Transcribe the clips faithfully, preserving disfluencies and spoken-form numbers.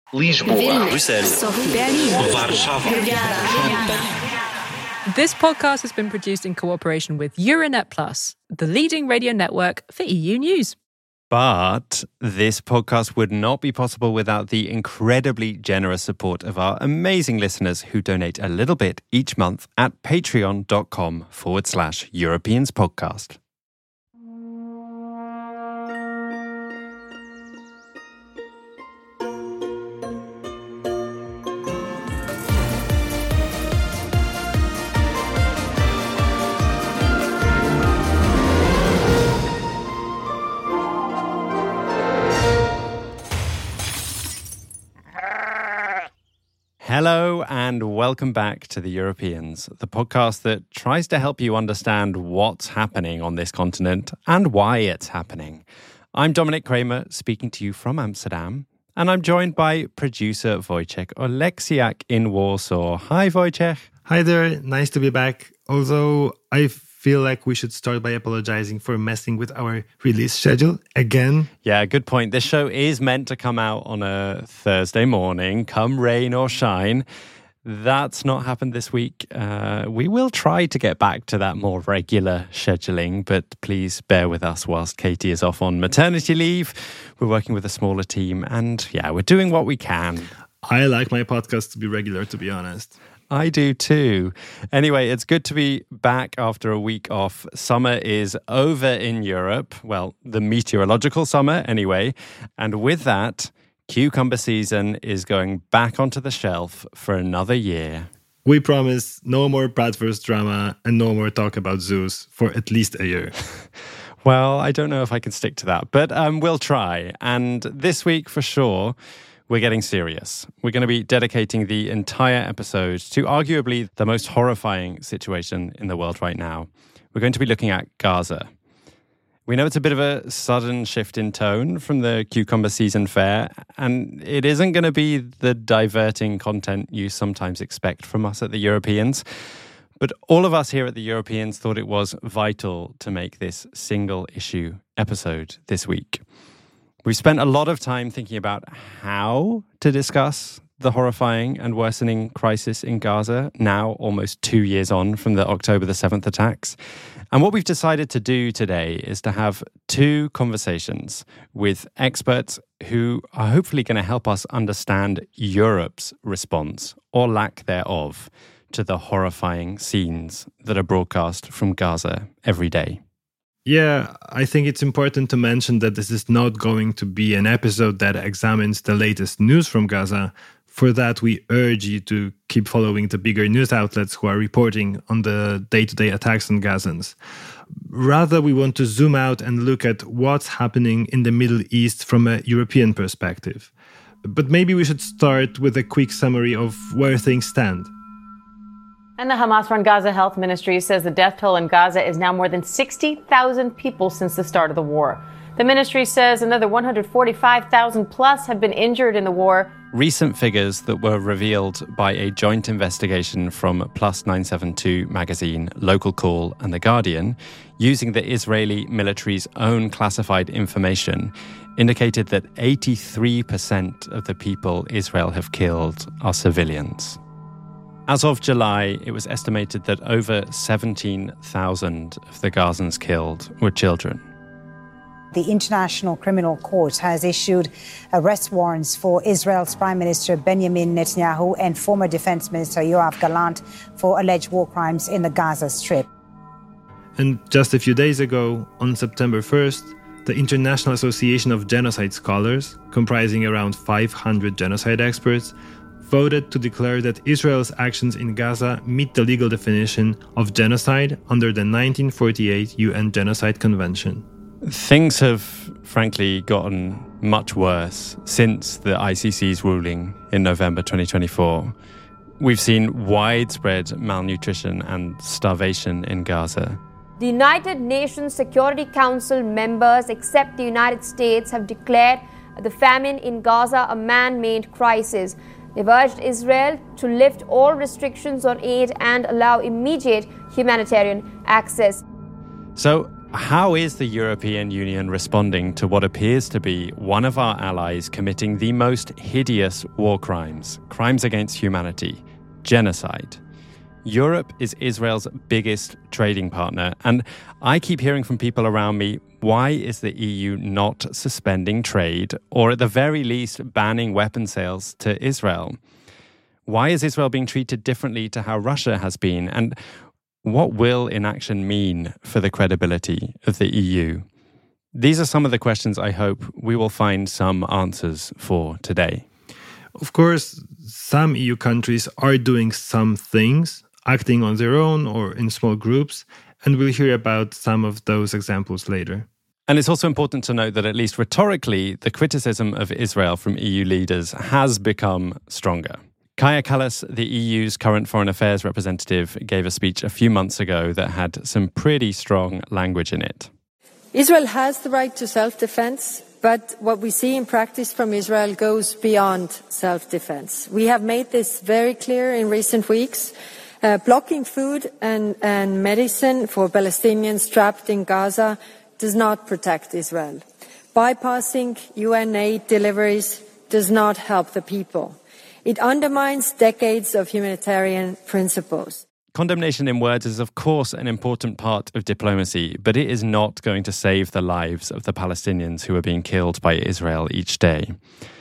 Lisboa, Bruxelles, Berlin, Warsaw. This podcast has been produced in cooperation with Euronet Plus, the leading radio network for E U news. But this podcast would not be possible without the incredibly generous support of our amazing listeners who donate a little bit each month at patreon.com forward slash Europeans podcast. Hello and welcome back to The Europeans, the podcast that tries to help you understand what's happening on this continent and why it's happening. I'm Dominic Kramer, speaking to you from Amsterdam, and I'm joined by producer Wojciech Oleksiak in Warsaw. Hi, Wojciech. Hi there, nice to be back. Although I feel like we should start by apologizing for messing with our release schedule again. Yeah, good point. This show is meant to come out on a Thursday morning, come rain or shine. That's not happened this week. Uh, we will try to get back to that more regular scheduling, but please bear with us whilst Katie is off on maternity leave. We're working with a smaller team and yeah, we're doing what we can. I like my podcast to be regular, to be honest. I do too. Anyway, it's good to be back after a week off. Summer is over in Europe. Well, the meteorological summer anyway. And with that, cucumber season is going back onto the shelf for another year. We promise no more Bratwurst drama and no more talk about zoos for at least a year. Well, I don't know if I can stick to that, but um, we'll try. And this week, for sure, we're getting serious. We're going to be dedicating the entire episode to arguably the most horrifying situation in the world right now. We're going to be looking at Gaza. We know it's a bit of a sudden shift in tone from the cucumber season fare, and it isn't going to be the diverting content you sometimes expect from us at the Europeans. But all of us here at the Europeans thought it was vital to make this single issue episode this week. We've spent a lot of time thinking about how to discuss the horrifying and worsening crisis in Gaza, now almost two years on from the October the seventh attacks. And what we've decided to do today is to have two conversations with experts who are hopefully going to help us understand Europe's response, or lack thereof, to the horrifying scenes that are broadcast from Gaza every day. Yeah, I think it's important to mention that this is not going to be an episode that examines the latest news from Gaza. For that, we urge you to keep following the bigger news outlets who are reporting on the day-to-day attacks on Gazans. Rather, we want to zoom out and look at what's happening in the Middle East from a European perspective. But maybe we should start with a quick summary of where things stand. And the Hamas-run Gaza Health Ministry says the death toll in Gaza is now more than sixty thousand people since the start of the war. The ministry says another one hundred forty-five thousand plus have been injured in the war. Recent figures that were revealed by a joint investigation from Plus nine seventy-two magazine, Local Call and The Guardian, using the Israeli military's own classified information, indicated that eighty-three percent of the people Israel have killed are civilians. As of July, it was estimated that over seventeen thousand of the Gazans killed were children. The International Criminal Court has issued arrest warrants for Israel's Prime Minister Benjamin Netanyahu and former Defense Minister Yoav Gallant for alleged war crimes in the Gaza Strip. And just a few days ago, on September first, the International Association of Genocide Scholars, comprising around five hundred genocide experts, voted to declare that Israel's actions in Gaza meet the legal definition of genocide under the nineteen forty-eight U N Genocide Convention. Things have, frankly, gotten much worse since the I C C's ruling in November twenty twenty-four. We've seen widespread malnutrition and starvation in Gaza. The United Nations Security Council members, except the United States, have declared the famine in Gaza a man-made crisis. They've urged Israel to lift all restrictions on aid and allow immediate humanitarian access. So, How is the European Union responding to what appears to be one of our allies committing the most hideous war crimes, crimes against humanity, genocide? Europe is Israel's biggest trading partner, and I keep hearing from people around me, why is the E U not suspending trade or at the very least banning weapon sales to Israel? Why is Israel being treated differently to how Russia has been? And what will inaction mean for the credibility of the E U? These are some of the questions I hope we will find some answers for today. Of course, some E U countries are doing some things, acting on their own or in small groups, and we'll hear about some of those examples later. And it's also important to note that at least rhetorically, the criticism of Israel from E U leaders has become stronger. Kaja Kallas, the E U's current foreign affairs representative, gave a speech a few months ago that had some pretty strong language in it. Israel has the right to self-defense, but what we see in practice from Israel goes beyond self-defense. We have made this very clear in recent weeks. Uh, blocking food and, and medicine for Palestinians trapped in Gaza does not protect Israel. Bypassing U N aid deliveries does not help the people. It undermines decades of humanitarian principles. Condemnation in words is, of course, an important part of diplomacy, but it is not going to save the lives of the Palestinians who are being killed by Israel each day.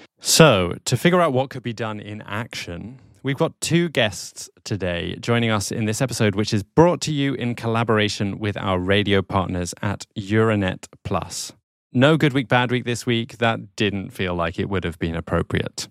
So, to figure out what could be done in action, we've got two guests today joining us in this episode, which is brought to you in collaboration with our radio partners at Euranet Plus. No Good Week, Bad Week this week. That didn't feel like it would have been appropriate.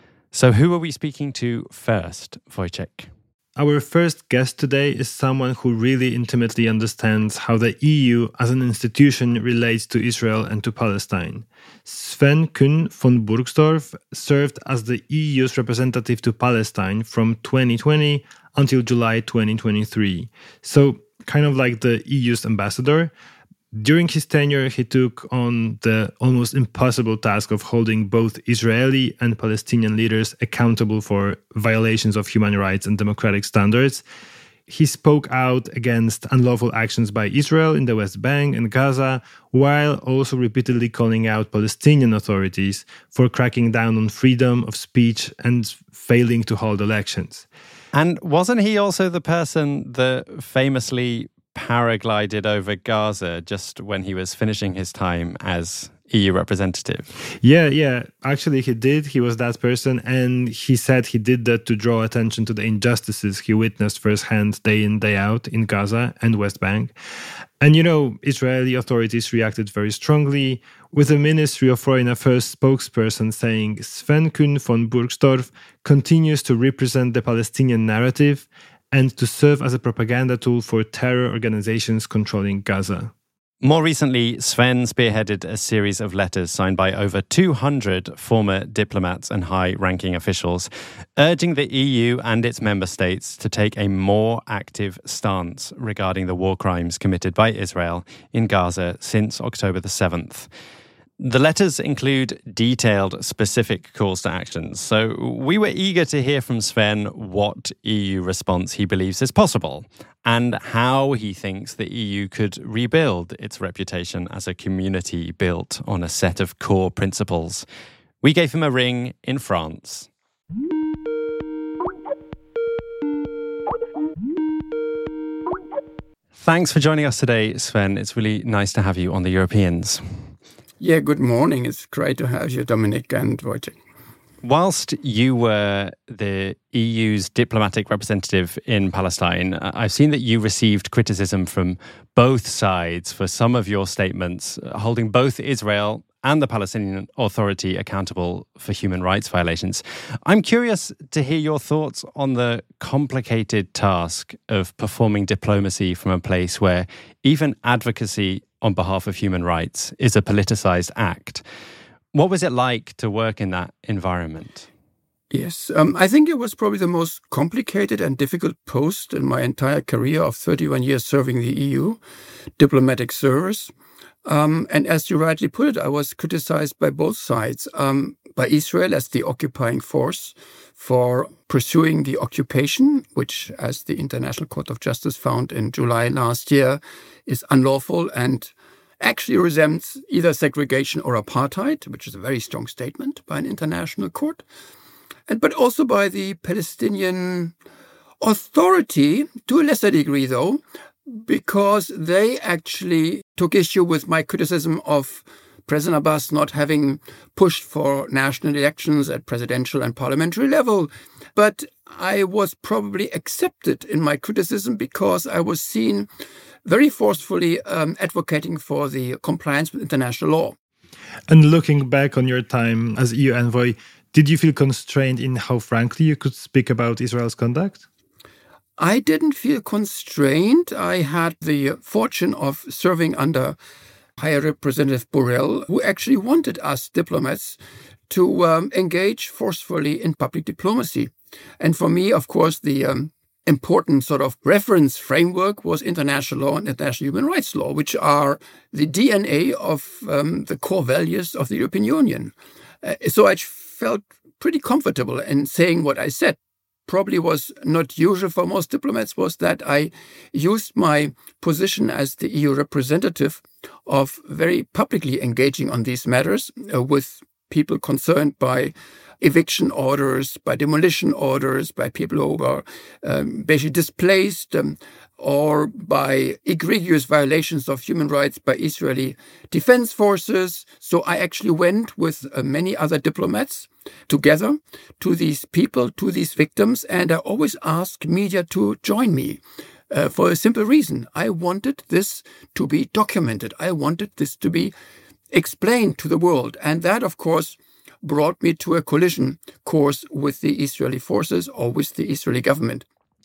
So who are we speaking to first, Wojciech? Our first guest today is someone who really intimately understands how the E U as an institution relates to Israel and to Palestine. Sven Kuhn von Burgsdorf served as the E U's representative to Palestine from twenty twenty until July twenty twenty-three. So kind of like the E U's ambassador. During his tenure, he took on the almost impossible task of holding both Israeli and Palestinian leaders accountable for violations of human rights and democratic standards. He spoke out against unlawful actions by Israel in the West Bank and Gaza, while also repeatedly calling out Palestinian authorities for cracking down on freedom of speech and failing to hold elections. And wasn't he also the person that famously paraglided over Gaza just when he was finishing his time as E U representative? Yeah, yeah. Actually, he did. He was that person. And he said he did that to draw attention to the injustices he witnessed firsthand day in, day out in Gaza and West Bank. And, you know, Israeli authorities reacted very strongly, with the Ministry of Foreign Affairs spokesperson saying Sven Kuhn von Burgsdorf continues to represent the Palestinian narrative and to serve as a propaganda tool for terror organizations controlling Gaza. More recently, Sven spearheaded a series of letters signed by over two hundred former diplomats and high-ranking officials, urging the E U and its member states to take a more active stance regarding the war crimes committed by Israel in Gaza since October the seventh. The letters include detailed, specific calls to action. So we were eager to hear from Sven what E U response he believes is possible and how he thinks the E U could rebuild its reputation as a community built on a set of core principles. We gave him a ring in France. Thanks for joining us today, Sven. It's really nice to have you on The Europeans. Yeah, good morning. It's great to have you, Dominic and Wojciech. Whilst you were the E U's diplomatic representative in Palestine, I've seen that you received criticism from both sides for some of your statements, holding both Israel and the Palestinian Authority accountable for human rights violations. I'm curious to hear your thoughts on the complicated task of performing diplomacy from a place where even advocacy on behalf of human rights is a politicized act. What was it like to work in that environment? Yes, um, I think it was probably the most complicated and difficult post in my entire career of thirty-one years serving the E U, diplomatic service. Um, and as you rightly put it, I was criticized by both sides, um, by Israel as the occupying force for pursuing the occupation, which, as the International Court of Justice found in July last year, is unlawful and actually resembles either segregation or apartheid, which is a very strong statement by an international court, and but also by the Palestinian Authority, to a lesser degree though, because they actually took issue with my criticism of President Abbas not having pushed for national elections at presidential and parliamentary level. But I was probably accepted in my criticism because I was seen very forcefully um, advocating for the compliance with international law. And looking back on your time as E U envoy, did you feel constrained in how frankly you could speak about Israel's conduct? I didn't feel constrained. I had the fortune of serving under High Representative Borrell, who actually wanted us diplomats to um, engage forcefully in public diplomacy. And for me, of course, the um, important sort of reference framework was international law and international human rights law, which are the D N A of um, the core values of the European Union. Uh, so I felt pretty comfortable in saying what I said. Probably was not usual for most diplomats was that I used my position as the E U representative of very publicly engaging on these matters uh, with people concerned by eviction orders, by demolition orders, by people who are um, basically displaced, um, or by egregious violations of human rights by Israeli defense forces. So I actually went with uh, many other diplomats together to these people, to these victims, and I always ask media to join me uh, for a simple reason. I wanted this to be documented. I wanted this to be explained to the world. And that, of course, brought me to a collision course with the Israeli forces or with the Israeli government.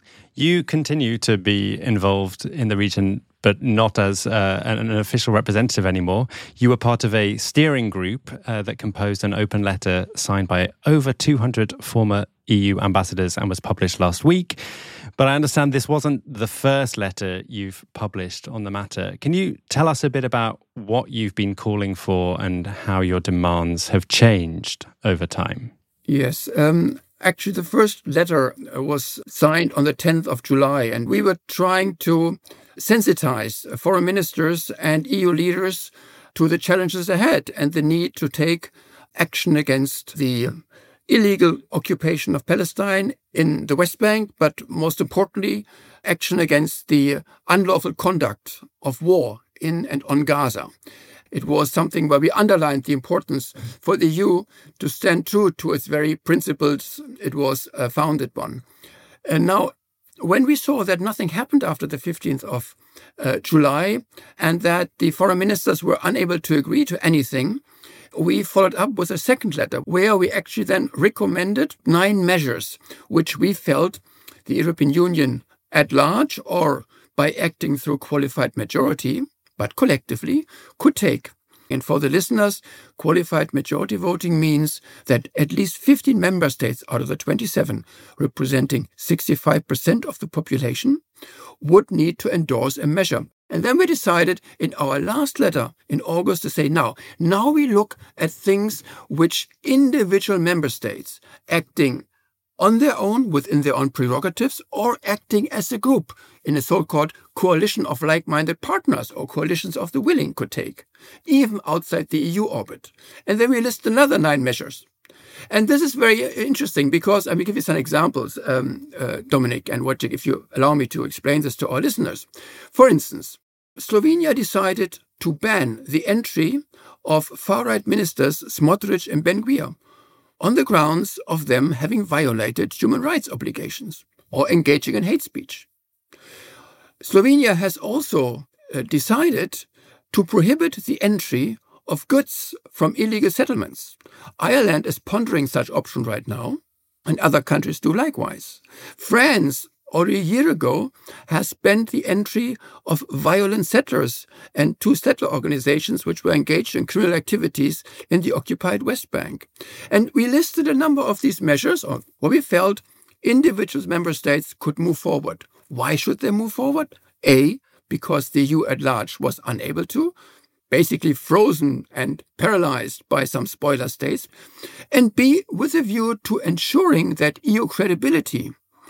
You continue to be involved in the region, but not as uh, an official representative anymore. You were part of a steering group uh, that composed an open letter signed by over two hundred former E U ambassadors and was published last week. But I understand this wasn't the first letter you've published on the matter. Can you tell us a bit about what you've been calling for and how your demands have changed over time? Yes. Um, actually, the first letter was signed on the tenth of July, and we were trying to sensitize foreign ministers and E U leaders to the challenges ahead and the need to take action against the illegal occupation of Palestine in the West Bank, but most importantly, action against the unlawful conduct of war in and on Gaza. It was something where we underlined the importance for the E U to stand true to its very principles it was uh, founded on. And now, when we saw that nothing happened after the fifteenth of uh, July and that the foreign ministers were unable to agree to anything, we followed up with a second letter where we actually then recommended nine measures which we felt the European Union at large or by acting through qualified majority, but collectively, could take. And for the listeners, qualified majority voting means that at least fifteen member states out of the twenty-seven, representing sixty-five percent of the population, would need to endorse a measure. And then we decided in our last letter in August to say, now, now we look at things which individual member states acting on their own, within their own prerogatives, or acting as a group in a so-called coalition of like-minded partners or coalitions of the willing could take, even outside the E U orbit. And then we list another nine measures. And this is very interesting because, I will give you some examples, um, uh, Dominic and Wojciech, if you allow me to explain this to our listeners. For instance, Slovenia decided to ban the entry of far-right ministers Smotrich and Ben-Gvir on the grounds of them having violated human rights obligations or engaging in hate speech. Slovenia has also uh, decided to prohibit the entry of goods from illegal settlements. Ireland is pondering such option right now, and other countries do likewise. France, already a year ago, has banned the entry of violent settlers and two settler organizations which were engaged in criminal activities in the occupied West Bank. And we listed a number of these measures where we felt individual member states could move forward. Why should they move forward? A, because the E U at large was unable to, basically frozen and paralyzed by some spoiler states, and B, with a view to ensuring that E U credibility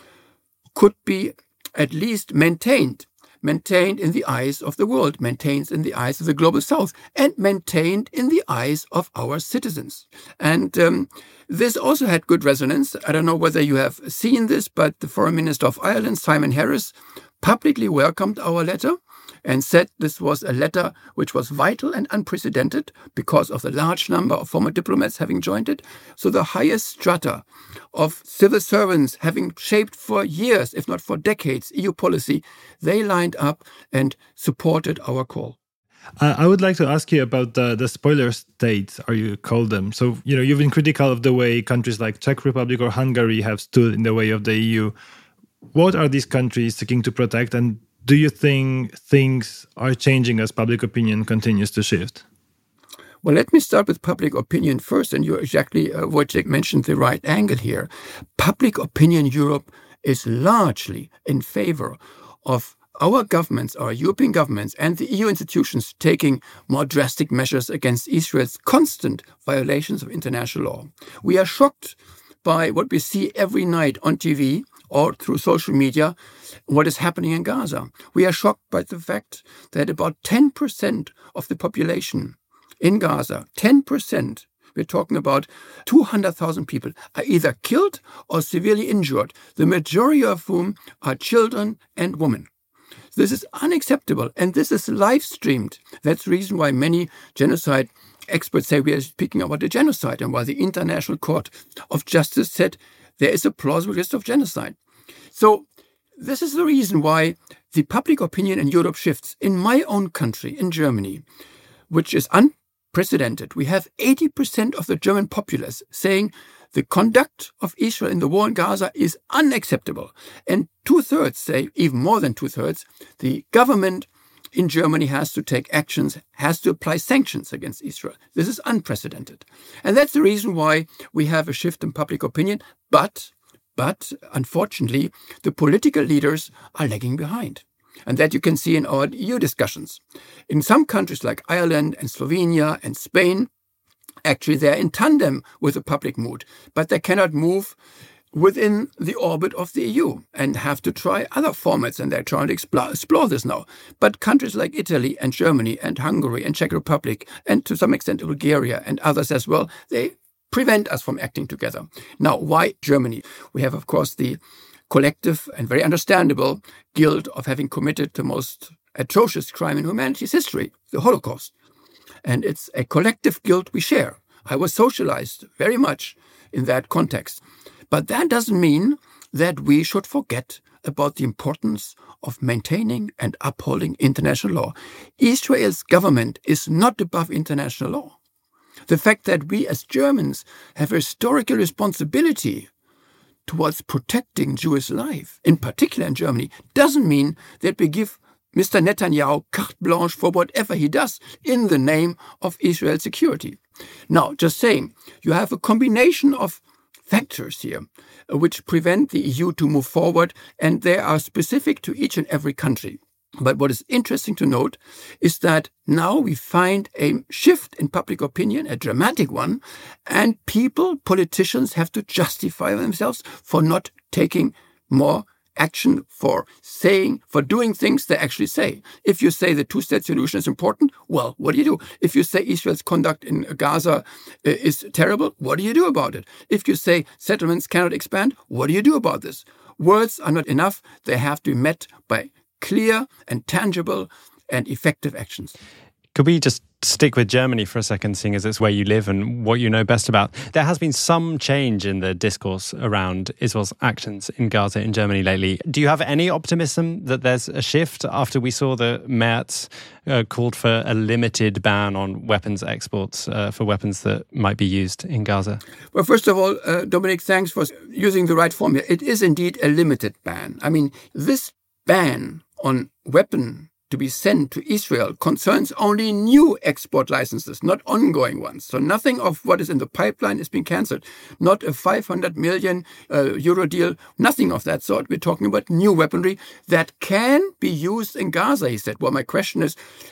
could be at least maintained, maintained in the eyes of the world, maintained in the eyes of the global south, and maintained in the eyes of our citizens. And um, this also had good resonance. I don't know whether you have seen this, but the Foreign Minister of Ireland, Simon Harris, publicly welcomed our letter and said this was a letter which was vital and unprecedented because of the large number of former diplomats having joined it. So the highest strata of civil servants having shaped for years, if not for decades, E U policy, they lined up and supported our call. Uh, I would like to ask you about the, the spoiler states, or you call them. So, you know, you've been critical of the way countries like Czech Republic or Hungary have stood in the way of the E U. What are these countries seeking to protect, and do you think things are changing as public opinion continues to shift? Well, let me start with public opinion first, and you exactly, uh, Wojciech mentioned the right angle here. Public opinion in Europe is largely in favor of our governments, our European governments, and the E U institutions taking more drastic measures against Israel's constant violations of international law. We are shocked by what we see every night on T V or through social media, what is happening in Gaza. We are shocked by the fact that about ten percent of the population in Gaza, ten percent, we're talking about two hundred thousand people, are either killed or severely injured, the majority of whom are children and women. This is unacceptable, and this is live-streamed. That's the reason why many genocide experts say we are speaking about a genocide, and why the International Court of Justice said there is a plausible risk of genocide. So this is the reason why the public opinion in Europe shifts. In my own country, in Germany, which is unprecedented, we have eighty percent of the German populace saying the conduct of Israel in the war in Gaza is unacceptable. And two-thirds say, even more than two-thirds, the government in Germany has to take actions, has to apply sanctions against Israel. This is unprecedented. And that's the reason why we have a shift in public opinion. But, but unfortunately, the political leaders are lagging behind. And that you can see in our E U discussions. In some countries like Ireland and Slovenia and Spain, actually they're in tandem with the public mood, but they cannot move within the orbit of the E U and have to try other formats, and they're trying to explore, explore this now. But countries like Italy and Germany and Hungary and Czech Republic, and to some extent Bulgaria and others as well, they prevent us from acting together. Now, why Germany? We have, of course, the collective and very understandable guilt of having committed the most atrocious crime in humanity's history, the Holocaust. And it's a collective guilt we share. I was socialized very much in that context. But that doesn't mean that we should forget about the importance of maintaining and upholding international law. Israel's government is not above international law. The fact that we as Germans have a historical responsibility towards protecting Jewish life, in particular in Germany, doesn't mean that we give Mister Netanyahu carte blanche for whatever he does in the name of Israel's security. Now, just saying, you have a combination of factors here uh, which prevent the E U to move forward, and they are specific to each and every country. But what is interesting to note is that now we find a shift in public opinion, a dramatic one, and people, politicians, have to justify themselves for not taking more action, for saying, for doing things they actually say. If you say the two-state solution is important, well, what do you do? If you say Israel's conduct in Gaza is terrible, what do you do about it? If you say settlements cannot expand, what do you do about this? Words are not enough. They have to be met by clear and tangible and effective actions. Could we just stick with Germany for a second, seeing as it's where you live and what you know best about? There has been some change in the discourse around Israel's actions in Gaza in Germany lately. Do you have any optimism that there's a shift after we saw the Merz uh, called for a limited ban on weapons exports uh, for weapons that might be used in Gaza? Well, first of all, uh, Dominic, thanks for using the right formula. It is indeed a limited ban. I mean, this ban on weapon to be sent to Israel concerns only new export licenses, not ongoing ones. So nothing of what is in the pipeline is being cancelled. Not a five hundred million uh, euro deal, nothing of that sort. We're talking about new weaponry that can be used in Gaza, he said. Well, my question is,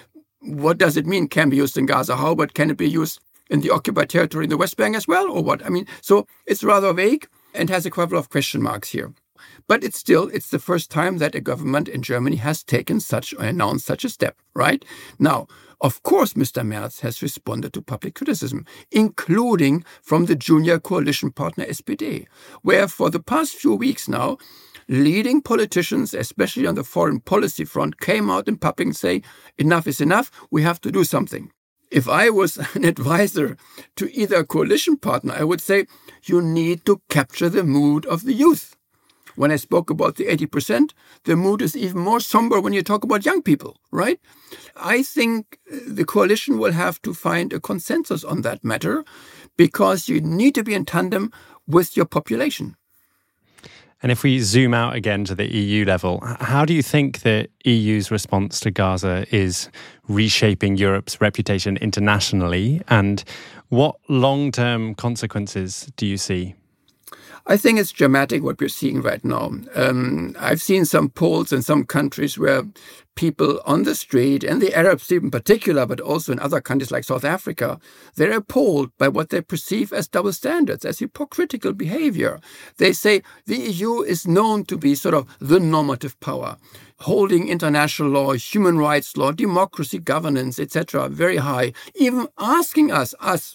what does it mean can be used in Gaza? How about can it be used in the occupied territory in the West Bank as well, or what? I mean, so it's rather vague and has a couple of question marks here. But it's still, it's the first time that a government in Germany has taken such or announced such a step, right? Now, of course, Mister Merz has responded to public criticism, including from the junior coalition partner S P D, where for the past few weeks now, leading politicians, especially on the foreign policy front, came out in public and say, enough is enough, we have to do something. If I was an advisor to either coalition partner, I would say, you need to capture the mood of the youth. When I spoke about the eighty percent, the mood is even more somber when you talk about young people, right? I think the coalition will have to find a consensus on that matter because you need to be in tandem with your population. And if we zoom out again to the E U level, how do you think the E U's response to Gaza is reshaping Europe's reputation internationally? And what long-term consequences do you see? I think it's dramatic what we're seeing right now. Um, I've seen some polls in some countries where people on the street, and the Arabs in particular, but also in other countries like South Africa, they're appalled by what they perceive as double standards, as hypocritical behavior. They say the E U is known to be sort of the normative power, holding international law, human rights law, democracy, governance, et cetera, very high, even asking us, us,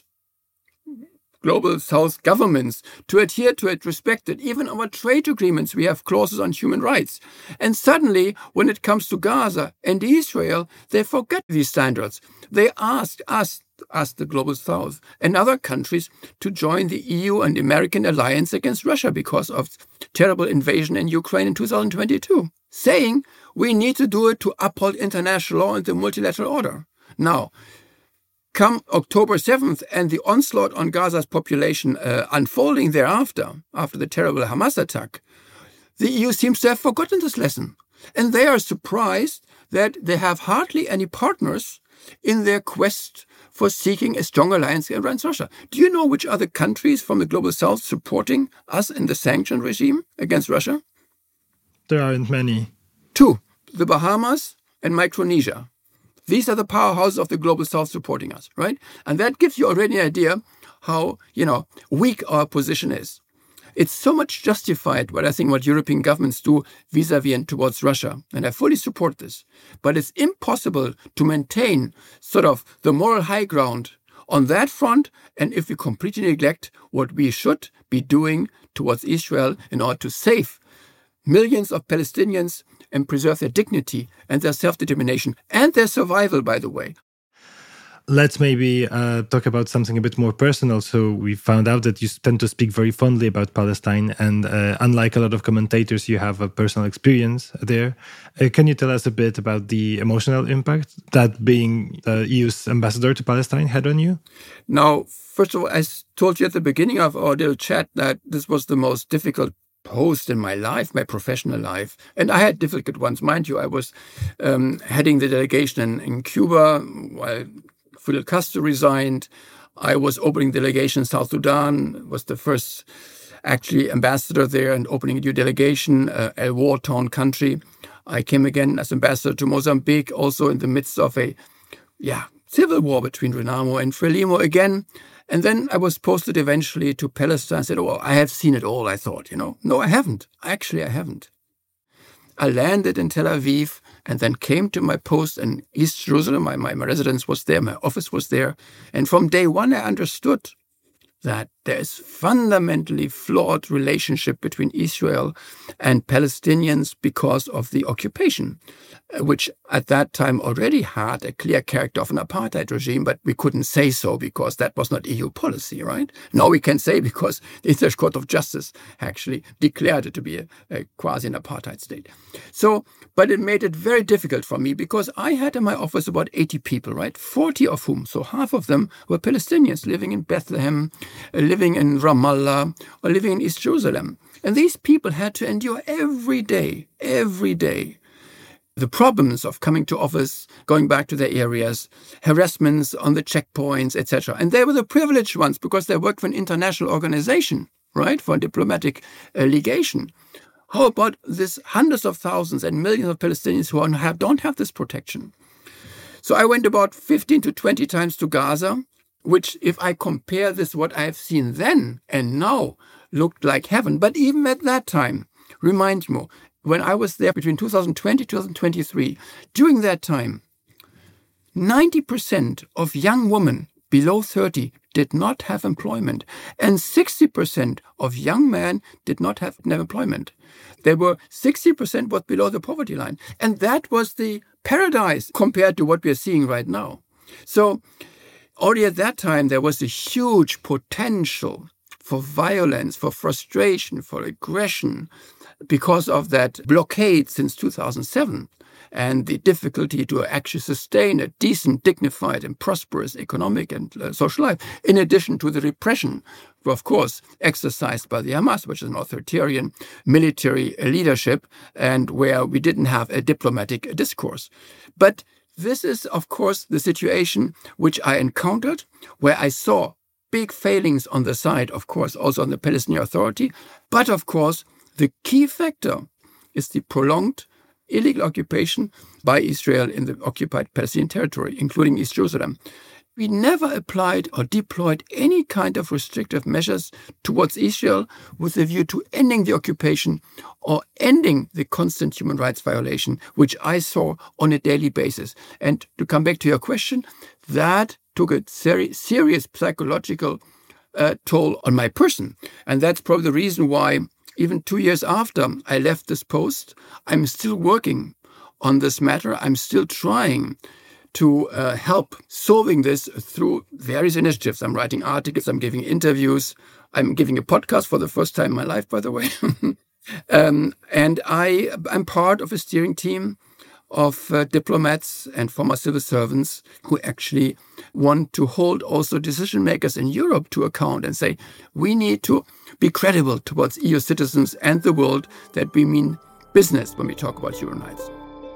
Global South governments to adhere to it, respect it. Even our trade agreements, we have clauses on human rights. And suddenly, when it comes to Gaza and Israel, they forget these standards. They ask us, us the Global South, and other countries to join the E U and the American alliance against Russia because of terrible invasion in Ukraine in two thousand twenty-two, saying we need to do it to uphold international law and the multilateral order. Now, come October seventh and the onslaught on Gaza's population uh, unfolding thereafter, after the terrible Hamas attack, the E U seems to have forgotten this lesson. And they are surprised that they have hardly any partners in their quest for seeking a strong alliance against Russia. Do you know which other countries from the Global South supporting us in the sanction regime against Russia? There aren't many. Two, the Bahamas and Micronesia. These are the powerhouses of the Global South supporting us, right? And that gives you already an idea how, you know, weak our position is. It's so much justified what I think what European governments do vis-a-vis and towards Russia. And I fully support this. But it's impossible to maintain sort of the moral high ground on that front. And if we completely neglect what we should be doing towards Israel in order to save millions of Palestinians and preserve their dignity and their self-determination and their survival, by the way. Let's maybe uh, talk about something a bit more personal. So we found out that you tend to speak very fondly about Palestine, and uh, unlike a lot of commentators, you have a personal experience there. Uh, can you tell us a bit about the emotional impact that being the E U's ambassador to Palestine had on you? Now, first of all, I told you at the beginning of our little chat that this was the most difficult post in my life, my professional life. And I had difficult ones. Mind you, I was um, heading the delegation in, in Cuba while Fidel Castro resigned. I was opening delegation in South Sudan, was the first actually ambassador there and opening a new delegation, uh, a war-torn country. I came again as ambassador to Mozambique, also in the midst of a yeah civil war between Renamo and Frelimo again. And then I was posted eventually to Palestine. I said, oh, I have seen it all, I thought, you know. No, I haven't. Actually, I haven't. I landed in Tel Aviv and then came to my post in East Jerusalem. My, my, my residence was there. My office was there. And from day one, I understood that there is fundamentally flawed relationship between Israel and Palestinians because of the occupation, which at that time already had a clear character of an apartheid regime, but we couldn't say so because that was not E U policy, right? Now we can say because the International Court of Justice actually declared it to be a, a quasi an apartheid state. So, but it made it very difficult for me because I had in my office about eighty people, right? forty of whom, so half of them were Palestinians living in Bethlehem, living in Ramallah, or living in East Jerusalem. And these people had to endure every day, every day, the problems of coming to office, going back to their areas, harassments on the checkpoints, et cetera. And they were the privileged ones because they worked for an international organization, right, for a diplomatic uh, legation. How about this hundreds of thousands and millions of Palestinians who have, don't have this protection? So I went about fifteen to twenty times to Gaza, which, if I compare this what I've seen then and now, looked like heaven. But even at that time, remind me, when I was there between two thousand twenty and two thousand twenty-three, during that time, ninety percent of young women below thirty did not have employment, and sixty percent of young men did not have employment. They were sixty percent was below the poverty line. And that was the paradise compared to what we are seeing right now. So already at that time, there was a huge potential for violence, for frustration, for aggression, because of that blockade since two thousand seven and the difficulty to actually sustain a decent, dignified and prosperous economic and uh, social life, in addition to the repression, of course, exercised by the Hamas, which is an authoritarian military leadership, and where we didn't have a diplomatic discourse. But this is, of course, the situation which I encountered, where I saw big failings on the side, of course, also on the Palestinian Authority. But, of course, the key factor is the prolonged illegal occupation by Israel in the occupied Palestinian territory, including East Jerusalem. We never applied or deployed any kind of restrictive measures towards Israel with a view to ending the occupation or ending the constant human rights violation, which I saw on a daily basis. And to come back to your question, that took a very serious psychological uh, toll on my person. And that's probably the reason why even two years after I left this post, I'm still working on this matter. I'm still trying to uh, help solving this through various initiatives. I'm writing articles, I'm giving interviews, I'm giving a podcast for the first time in my life, by the way. um, and I, I'm part of a steering team of uh, diplomats and former civil servants who actually want to hold also decision makers in Europe to account and say, we need to be credible towards E U citizens and the world that we mean business when we talk about human rights.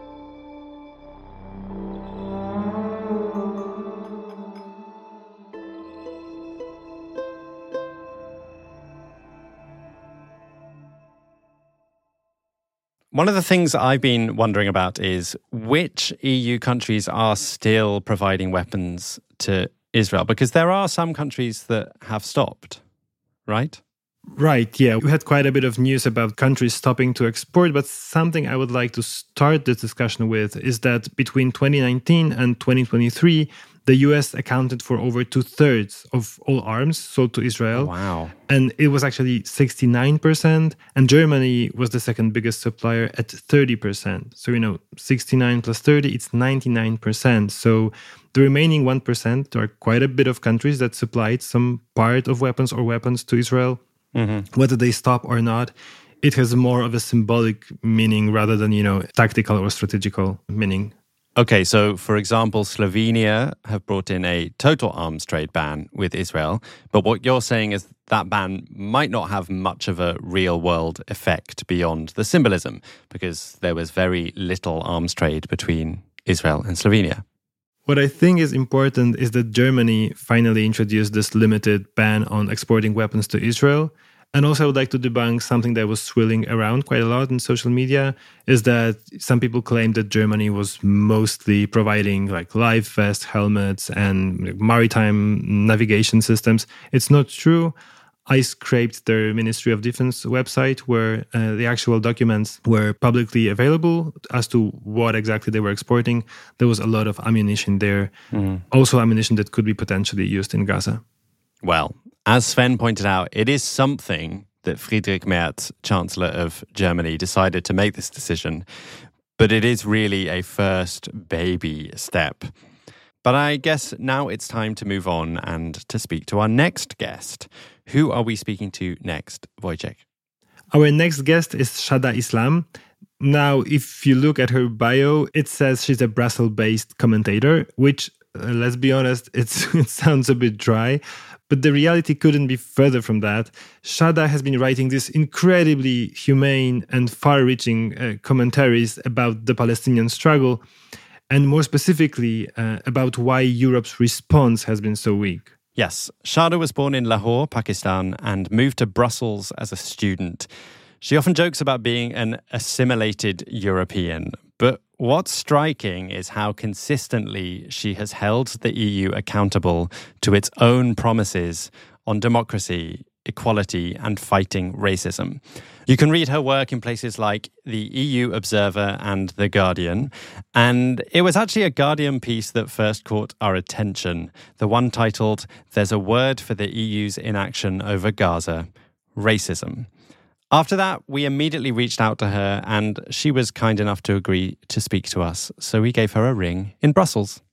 One of the things I've been wondering about is which E U countries are still providing weapons to Israel, because there are some countries that have stopped, right? Right, yeah. We had quite a bit of news about countries stopping to export, but something I would like to start this discussion with is that between twenty nineteen and twenty twenty-three, the U S accounted for over two-thirds of all arms sold to Israel. Oh, wow. And it was actually sixty-nine percent, and Germany was the second biggest supplier at thirty percent. So, you know, sixty-nine plus thirty, it's ninety-nine percent. So the remaining one percent, there are quite a bit of countries that supplied some part of weapons or weapons to Israel. Mm-hmm. Whether they stop or not, it has more of a symbolic meaning rather than, you know, tactical or strategical meaning. Okay, so for example, Slovenia have brought in a total arms trade ban with Israel. But what you're saying is that ban might not have much of a real-world effect beyond the symbolism, because there was very little arms trade between Israel and Slovenia. What I think is important is that Germany finally introduced this limited ban on exporting weapons to Israel. And also I would like to debunk something that was swirling around quite a lot in social media, is that some people claim that Germany was mostly providing like life vest, helmets, and maritime navigation systems. It's not true. I scraped their Ministry of Defense website where uh, the actual documents were publicly available as to what exactly they were exporting. There was a lot of ammunition there, mm. also ammunition that could be potentially used in Gaza. Well, as Sven pointed out, it is something that Friedrich Merz, Chancellor of Germany, decided to make this decision, but it is really a first baby step. But I guess now it's time to move on and to speak to our next guest. Who are we speaking to next, Wojciech? Our next guest is Shada Islam. Now, if you look at her bio, it says she's a Brussels-based commentator, which, uh, let's be honest, it's, it sounds a bit dry. But the reality couldn't be further from that. Shada has been writing these incredibly humane and far-reaching uh, commentaries about the Palestinian struggle, and more specifically, uh, about why Europe's response has been so weak. Yes, Shada was born in Lahore, Pakistan, and moved to Brussels as a student. She often jokes about being an assimilated European, but what's striking is how consistently she has held the E U accountable to its own promises on democracy, equality, and fighting racism. You can read her work in places like the E U Observer and The Guardian. And it was actually a Guardian piece that first caught our attention, the one titled, "There's a Word for the E U's Inaction Over Gaza, Racism." After that, we immediately reached out to her, and she was kind enough to agree to speak to us. So we gave her a ring in Brussels.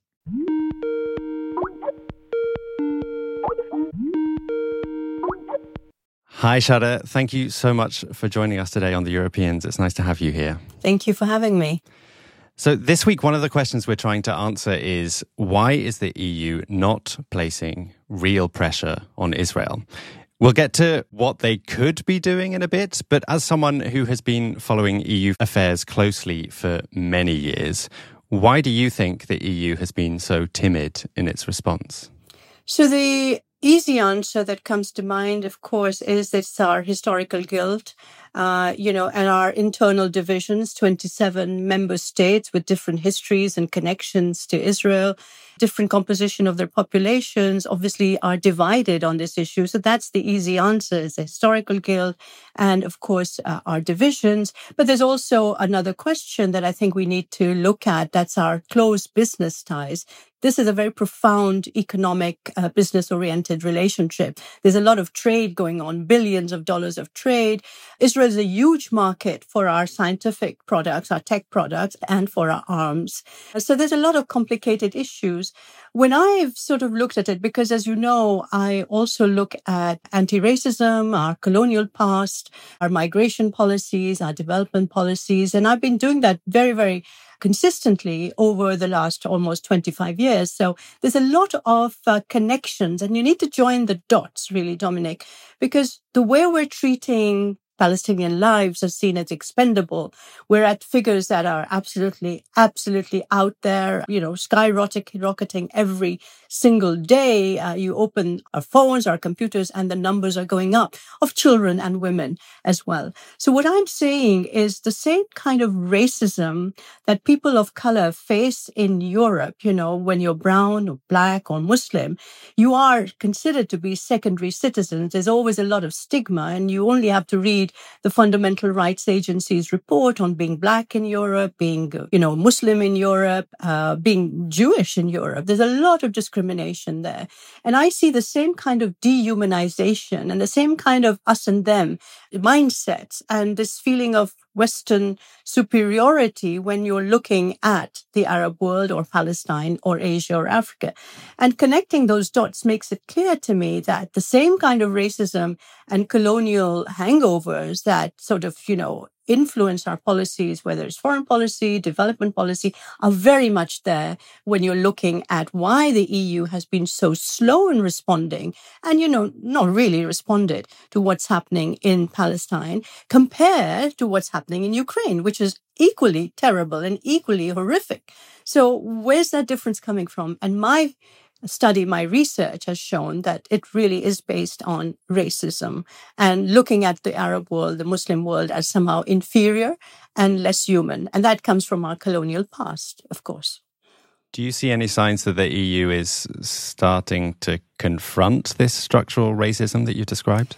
Hi, Shada. Thank you so much for joining us today on The Europeans. It's nice to have you here. Thank you for having me. So this week, one of the questions we're trying to answer is, why is the E U not placing real pressure on Israel? We'll get to what they could be doing in a bit, but as someone who has been following E U affairs closely for many years, why do you think the E U has been so timid in its response? So the easy answer that comes to mind, of course, is that it's our historical guilt, uh, you know, and our internal divisions, twenty-seven member states with different histories and connections to Israel, different composition of their populations, obviously are divided on this issue. So that's the easy answer, is the historical guilt and, of course, uh, our divisions. But there's also another question that I think we need to look at. That's our close business ties. This is a very profound economic, uh, business-oriented relationship. There's a lot of trade going on, billions of dollars of trade. Israel is a huge market for our scientific products, our tech products, and for our arms. So there's a lot of complicated issues. When I've sort of looked at it, because as you know, I also look at anti-racism, our colonial past, our migration policies, our development policies, and I've been doing that very, very consistently over the last almost twenty-five years. So there's a lot of uh, connections, and you need to join the dots, really, Dominic, because the way we're treating Palestinian lives are seen as expendable. We're at figures that are absolutely, absolutely out there, you know, skyrocketing rocketing every single day. Uh, you open our phones, our computers, and the numbers are going up of children and women as well. So what I'm saying is the same kind of racism that people of color face in Europe, you know, when you're brown or black or Muslim, you are considered to be secondary citizens. There's always a lot of stigma, and you only have to read the Fundamental Rights Agency's report on being black in Europe, being, you know, Muslim in Europe, uh, being Jewish in Europe. There's a lot of discrimination there. And I see the same kind of dehumanization and the same kind of us and them mindsets and this feeling of Western superiority when you're looking at the Arab world or Palestine or Asia or Africa. And connecting those dots makes it clear to me that the same kind of racism and colonial hangovers that sort of, you know, influence our policies, whether it's foreign policy, development policy, are very much there when you're looking at why the E U has been so slow in responding and, you know, not really responded to what's happening in Palestine compared to what's happening in Ukraine, which is equally terrible and equally horrific. So where's that difference coming from? And my study, my research has shown that it really is based on racism and looking at the Arab world, the Muslim world as somehow inferior and less human. And that comes from our colonial past, of course. Do you see any signs that the E U is starting to confront this structural racism that you described?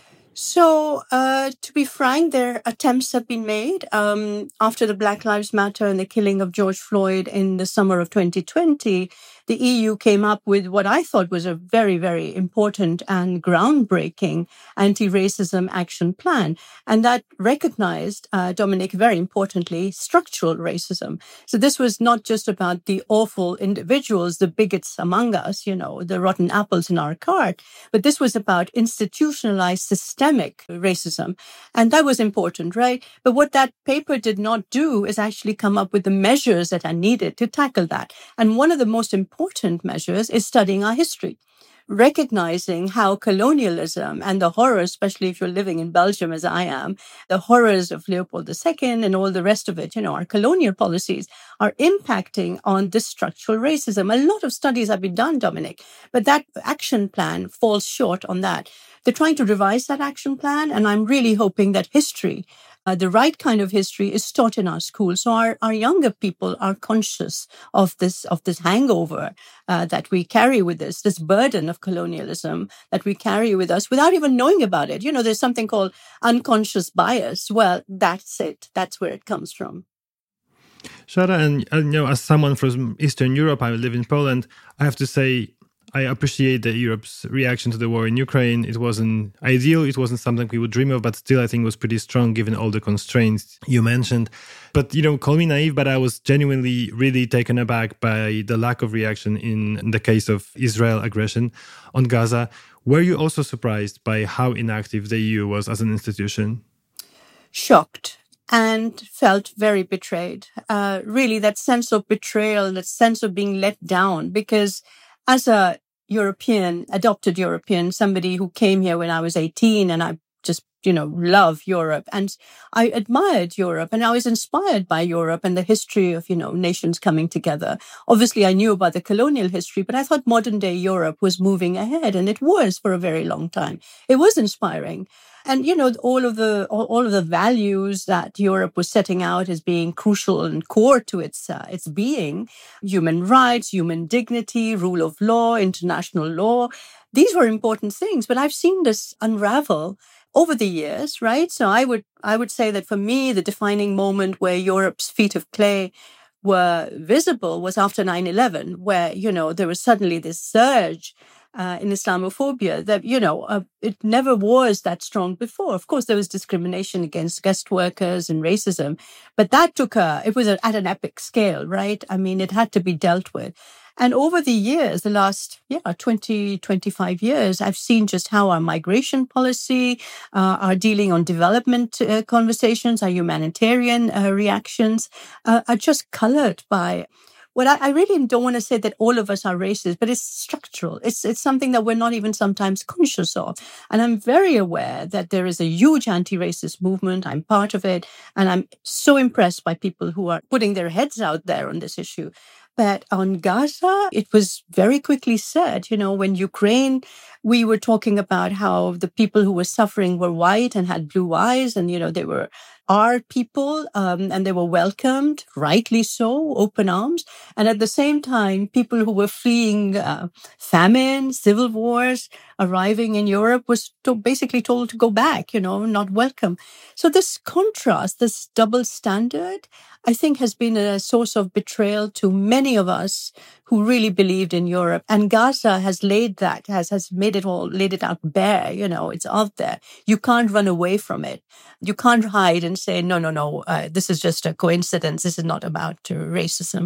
So, uh, to be frank, their attempts have been made. Um, after the Black Lives Matter and the killing of George Floyd in the summer of twenty twenty, the E U came up with what I thought was a very, very important and groundbreaking anti-racism action plan. And that recognized, uh, Dominic, very importantly, structural racism. So this was not just about the awful individuals, the bigots among us, you know, the rotten apples in our cart, but this was about institutionalized systemic racism. And that was important, right? But what that paper did not do is actually come up with the measures that are needed to tackle that. And one of the most important important measures is studying our history, recognizing how colonialism and the horrors, especially if you're living in Belgium as I am, the horrors of Leopold the Second and all the rest of it, you know, our colonial policies are impacting on this structural racism. A lot of studies have been done, Dominic, but that action plan falls short on that. They're trying to revise that action plan, and I'm really hoping that history Uh, the right kind of history is taught in our schools. So our, our younger people are conscious of this, of this hangover uh, that we carry with us, this burden of colonialism that we carry with us without even knowing about it. You know, there's something called unconscious bias. Well, that's it. That's where it comes from. Shara, and uh, you know, as someone from Eastern Europe, I live in Poland, I have to say, I appreciate the Europe's reaction to the war in Ukraine. It wasn't ideal. It wasn't something we would dream of, but still I think was pretty strong given all the constraints you mentioned. But, you know, call me naive, but I was genuinely really taken aback by the lack of reaction in the case of Israel aggression on Gaza. Were you also surprised by how inactive the E U was as an institution? Shocked. And felt very betrayed. Uh, really, that sense of betrayal, that sense of being let down, because as a European, adopted European, somebody who came here when I was eighteen, and I just, you know, love Europe, and I admired Europe, and I was inspired by Europe and the history of, you know, nations coming together. Obviously, I knew about the colonial history, but I thought modern day Europe was moving ahead, and it was for a very long time. It was inspiring. And, you know, all of the all, all of the values that Europe was setting out as being crucial and core to its uh, its being, human rights, human dignity, rule of law, international law, these were important things. But I've seen this unravel over the years, right? So I would I would say that for me, the defining moment where Europe's feet of clay were visible was after nine eleven, where, you know, there was suddenly this surge Uh, in Islamophobia that, you know, uh, it never was that strong before. Of course, there was discrimination against guest workers and racism, but that took a, it was a, at an epic scale, right? I mean, it had to be dealt with. And over the years, the last, yeah, twenty, twenty-five years, I've seen just how our migration policy, uh, our dealing on development uh, conversations, our humanitarian uh, reactions uh, are just colored by Well, I, I really don't want to say that all of us are racist, but it's structural. It's it's something that we're not even sometimes conscious of. And I'm very aware that there is a huge anti-racist movement. I'm part of it. And I'm so impressed by people who are putting their heads out there on this issue. But on Gaza, it was very quickly said, you know, when Ukraine, we were talking about how the people who were suffering were white and had blue eyes, and, you know, they were our people, um, and they were welcomed, rightly so, open arms. And at the same time, people who were fleeing uh, famine, civil wars, arriving in Europe was to basically told to go back, you know, not welcome. So this contrast, this double standard, I think has been a source of betrayal to many of us who really believed in Europe. And Gaza has laid that, has, has made it all, laid it out bare, you know, it's out there. You can't run away from it. You can't hide and say, no, no, no, uh, this is just a coincidence. This is not about uh, racism.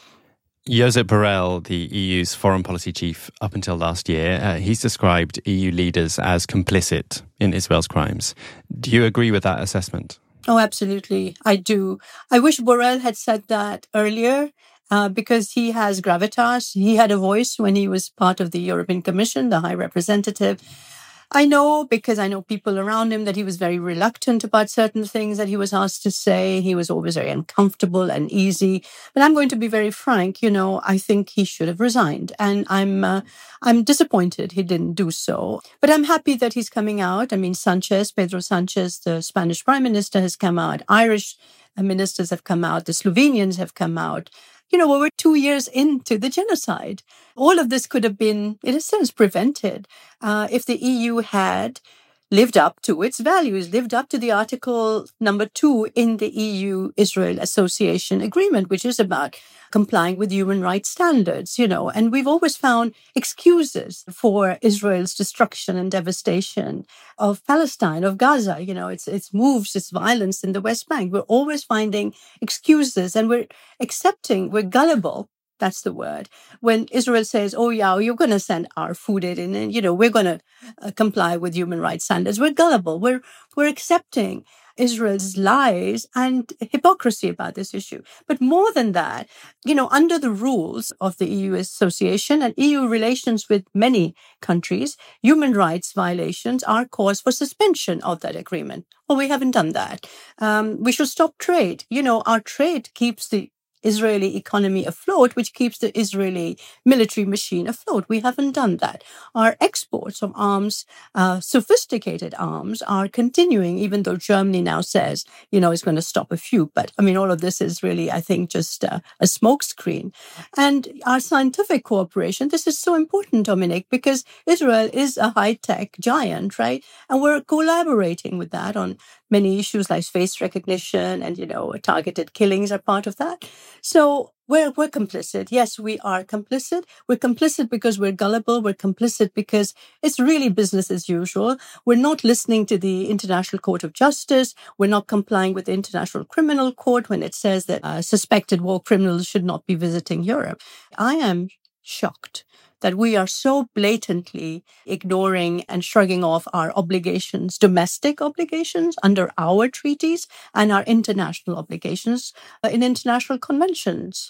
Josep Borrell, the E U's foreign policy chief up until last year, uh, he's described E U leaders as complicit in Israel's crimes. Do you agree with that assessment? Oh, absolutely. I do. I wish Borrell had said that earlier uh, because he has gravitas. He had a voice when he was part of the European Commission, the High Representative. I know, because I know people around him, that he was very reluctant about certain things that he was asked to say. He was always very uncomfortable and easy. But I'm going to be very frank. You know, I think he should have resigned. And I'm uh, I'm disappointed he didn't do so. But I'm happy that he's coming out. I mean, Sanchez, Pedro Sanchez, the Spanish prime minister, has come out. Irish ministers have come out. The Slovenians have come out. You know, we're two years into the genocide. All of this could have been, in a sense, prevented uh, if the E U had lived up to its values, lived up to the Article number two in the E U-Israel Association Agreement, which is about complying with human rights standards, you know. And we've always found excuses for Israel's destruction and devastation of Palestine, of Gaza, you know, its its moves, its violence in the West Bank. We're always finding excuses, and we're accepting, we're gullible. That's the word. When Israel says, oh, yeah, you're going to send our food aid in, and, you know, we're going to uh, comply with human rights standards. We're gullible. We're, we're accepting Israel's lies and hypocrisy about this issue. But more than that, you know, under the rules of the E U Association and E U relations with many countries, human rights violations are cause for suspension of that agreement. Well, we haven't done that. Um, we should stop trade. You know, our trade keeps the Israeli economy afloat, which keeps the Israeli military machine afloat. We haven't done that. Our exports of arms, uh, sophisticated arms, are continuing, even though Germany now says, you know, it's going to stop a few. But I mean, all of this is really, I think, just uh, a smokescreen. And our scientific cooperation, this is so important, Dominic, because Israel is a high-tech giant, right? And we're collaborating with that on many issues like face recognition and, you know, targeted killings are part of that. So we're, we're complicit. Yes, we are complicit. We're complicit because we're gullible. We're complicit because it's really business as usual. We're not listening to the International Court of Justice. We're not complying with the International Criminal Court when it says that uh, suspected war criminals should not be visiting Europe. I am shocked that we are so blatantly ignoring and shrugging off our obligations, domestic obligations under our treaties and our international obligations in international conventions.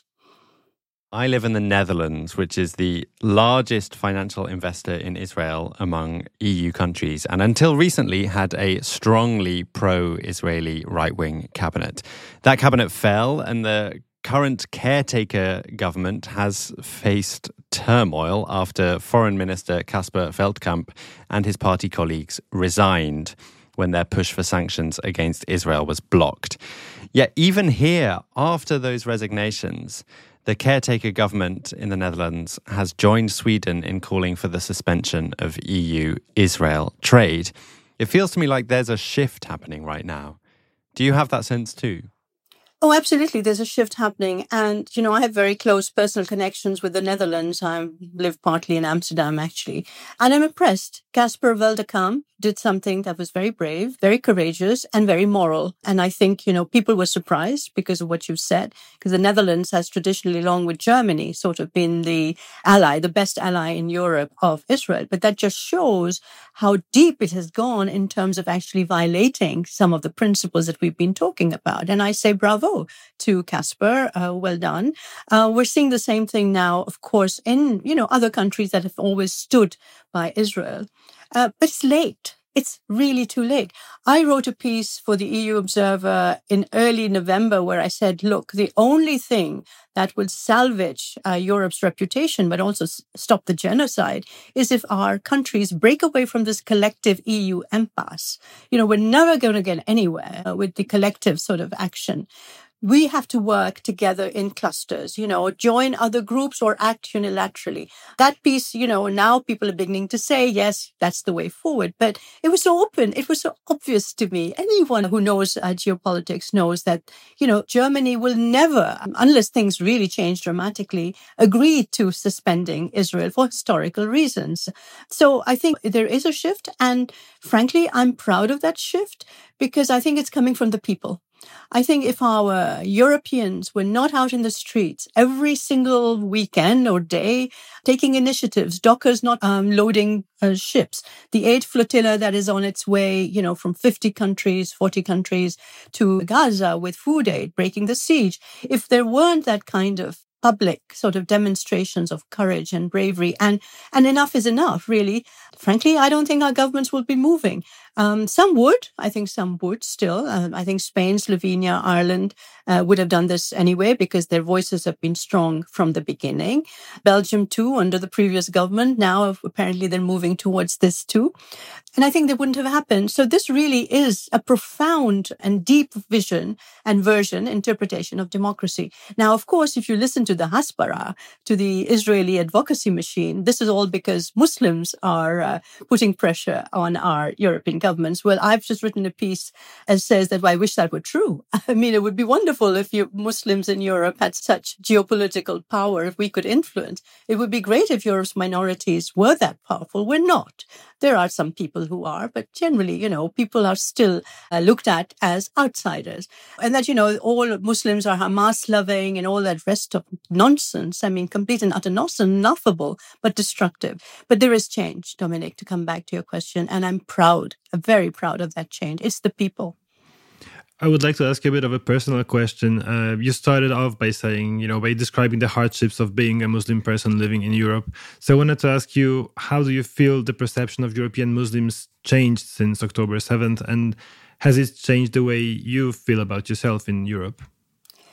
I live in the Netherlands, which is the largest financial investor in Israel among E U countries, and until recently had a strongly pro-Israeli right-wing cabinet. That cabinet fell, and the current caretaker government has faced turmoil after Foreign Minister Kasper Veldkamp and his party colleagues resigned when their push for sanctions against Israel was blocked. Yet even here, after those resignations, the caretaker government in the Netherlands has joined Sweden in calling for the suspension of E U-Israel trade. It feels to me like there's a shift happening right now. Do you have that sense too? Oh, absolutely. There's a shift happening. And, you know, I have very close personal connections with the Netherlands. I live partly in Amsterdam, actually. And I'm impressed. Kasper Veldkamp did something that was very brave, very courageous, and very moral. And I think, you know, people were surprised because of what you've said, because the Netherlands has traditionally, along with Germany, sort of been the ally, the best ally in Europe of Israel. But that just shows how deep it has gone in terms of actually violating some of the principles that we've been talking about. And I say bravo to Kasper. Uh, well done. Uh, we're seeing the same thing now, of course, in, you know, other countries that have always stood by Israel. Uh, but it's late. It's really too late. I wrote a piece for the E U Observer in early November where I said, look, the only thing that will salvage uh, Europe's reputation, but also s- stop the genocide, is if our countries break away from this collective E U impasse. You know, we're never going to get anywhere uh, with the collective sort of action. We have to work together in clusters, you know, join other groups or act unilaterally. That piece, you know, now people are beginning to say, yes, that's the way forward. But it was so open. It was so obvious to me. Anyone who knows uh, geopolitics knows that, you know, Germany will never, unless things really change dramatically, agree to suspending Israel for historical reasons. So I think there is a shift. And frankly, I'm proud of that shift because I think it's coming from the people. I think if our Europeans were not out in the streets every single weekend or day, taking initiatives, dockers not um, loading uh, ships, the aid flotilla that is on its way, you know, from fifty countries, forty countries to Gaza with food aid, breaking the siege. If there weren't that kind of public sort of demonstrations of courage and bravery, and, and enough is enough, really. Frankly, I don't think our governments will be moving. Um, some would. I think some would still. Um, I think Spain, Slovenia, Ireland uh, would have done this anyway because their voices have been strong from the beginning. Belgium too, under the previous government. Now, apparently, they're moving towards this too. And I think that wouldn't have happened. So this really is a profound and deep vision and version, interpretation of democracy. Now, of course, if you listen to the Hasbara, to the Israeli advocacy machine, this is all because Muslims are uh, putting pressure on our European governments. Well, I've just written a piece that says that well, I wish that were true. I mean, it would be wonderful if you Muslims in Europe had such geopolitical power, if we could influence. It would be great if Europe's minorities were that powerful. We're not. There are some people who are, but generally, you know, people are still uh, looked at as outsiders. And that, you know, all Muslims are Hamas-loving and all that rest of nonsense. I mean, complete and utter nonsense, laughable, but destructive. But there is change, Dominic, to come back to your question. And I'm proud, I'm very proud of that change. It's the people. I would like to ask you a bit of a personal question. Uh, you started off by saying, you know, by describing the hardships of being a Muslim person living in Europe. So I wanted to ask you, how do you feel the perception of European Muslims changed since October seventh? And has it changed the way you feel about yourself in Europe?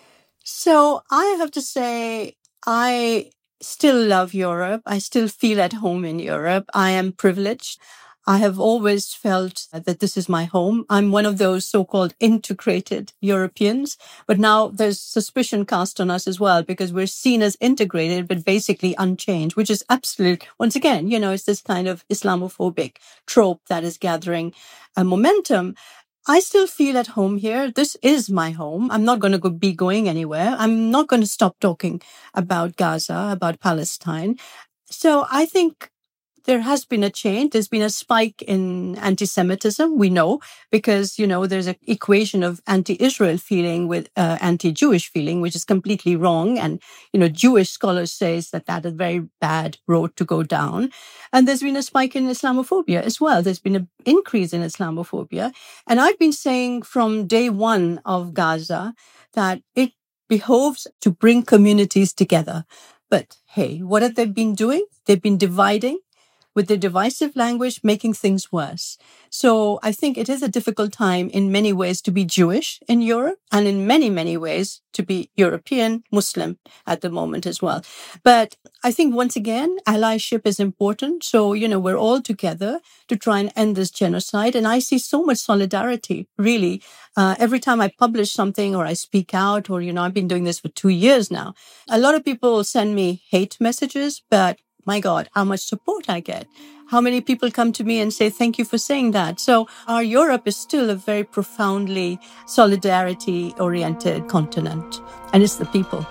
So I have to say, I still love Europe. I still feel at home in Europe. I am privileged. I have always felt that this is my home. I'm one of those so-called integrated Europeans, but now there's suspicion cast on us as well because we're seen as integrated, but basically unchanged, which is absolute. Once again, you know, it's this kind of Islamophobic trope that is gathering a momentum. I still feel at home here. This is my home. I'm not going to go be going anywhere. I'm not going to stop talking about Gaza, about Palestine. So I think there has been a change. There's been a spike in anti-Semitism, we know, because, you know, there's an equation of anti-Israel feeling with uh, anti-Jewish feeling, which is completely wrong. And, you know, Jewish scholars say that that is a very bad road to go down. And there's been a spike in Islamophobia as well. There's been an increase in Islamophobia. And I've been saying from day one of Gaza that it behoves to bring communities together. But hey, what have they been doing? They've been dividing, with the divisive language, making things worse. So I think it is a difficult time in many ways to be Jewish in Europe, and in many, many ways to be European Muslim at the moment as well. But I think once again, allyship is important. So, you know, we're all together to try and end this genocide. And I see so much solidarity, really. Uh, every time I publish something or I speak out, or, you know, I've been doing this for two years now. A lot of people send me hate messages, but my God, how much support I get. How many people come to me and say, thank you for saying that. So our Europe is still a very profoundly solidarity-oriented continent, and it's the people.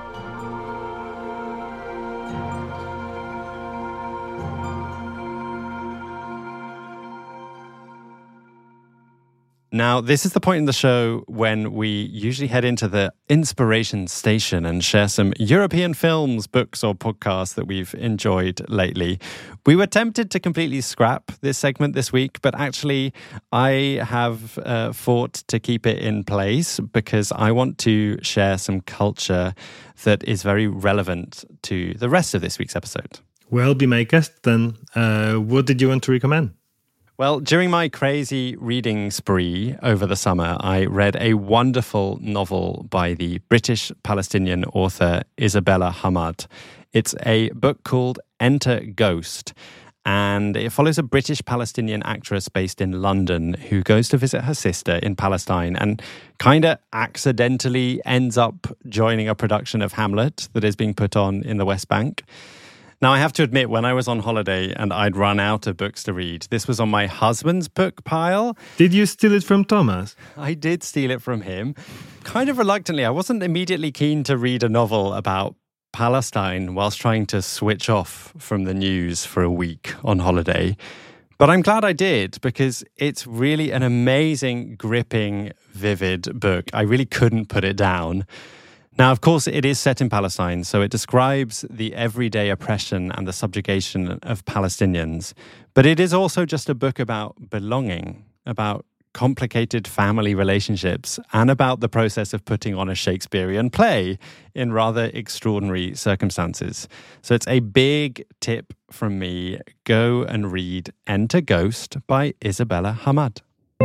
Now, this is the point in the show when we usually head into the inspiration station and share some European films, books, or podcasts that we've enjoyed lately. We were tempted to completely scrap this segment this week, but actually I have uh, fought to keep it in place because I want to share some culture that is very relevant to the rest of this week's episode. Well, be my guest then. Uh, what did you want to recommend? Well, during my crazy reading spree over the summer, I read a wonderful novel by the British-Palestinian author Isabella Hamad. It's a book called Enter Ghost, and it follows a British-Palestinian actress based in London who goes to visit her sister in Palestine and kind of accidentally ends up joining a production of Hamlet that is being put on in the West Bank. Now, I have to admit, when I was on holiday and I'd run out of books to read, this was on my husband's book pile. Did you steal it from Thomas? I did steal it from him. Kind of reluctantly. I wasn't immediately keen to read a novel about Palestine whilst trying to switch off from the news for a week on holiday. But I'm glad I did, because it's really an amazing, gripping, vivid book. I really couldn't put it down. Now, of course, it is set in Palestine, so it describes the everyday oppression and the subjugation of Palestinians. But it is also just a book about belonging, about complicated family relationships, and about the process of putting on a Shakespearean play in rather extraordinary circumstances. So it's a big tip from me. Go and read Enter Ghost by Isabella Hamad.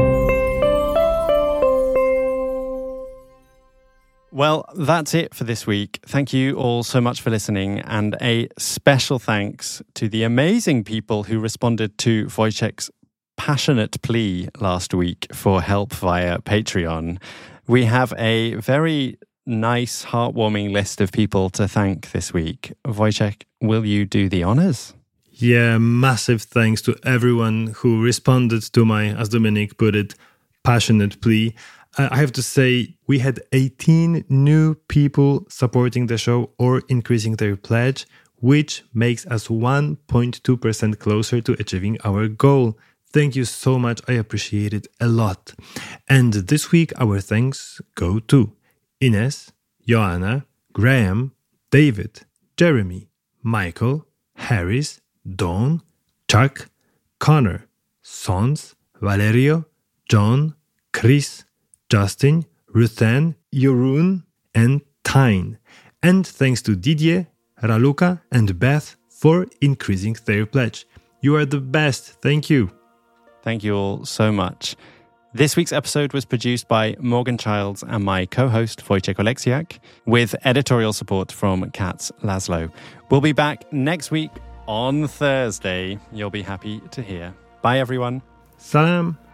Well, that's it for this week. Thank you all so much for listening, and a special thanks to the amazing people who responded to Wojciech's passionate plea last week for help via Patreon. We have a very nice, heartwarming list of people to thank this week. Wojciech, will you do the honors? Yeah, massive thanks to everyone who responded to my, as Dominic put it, passionate plea. I have to say, we had eighteen new people supporting the show or increasing their pledge, which makes us one point two percent closer to achieving our goal. Thank you so much. I appreciate it a lot. And this week, our thanks go to Ines, Joanna, Graham, David, Jeremy, Michael, Harris, Dawn, Chuck, Connor, Sons, Valerio, John, Chris, Justin, Ruthann, Jeroen, and Tyne. And thanks to Didier, Raluca, and Beth for increasing their pledge. You are the best. Thank you. Thank you all so much. This week's episode was produced by Morgan Childs and my co-host Wojciech Oleksiak, with editorial support from Katz Laszlo. We'll be back next week on Thursday. You'll be happy to hear. Bye, everyone. Salam.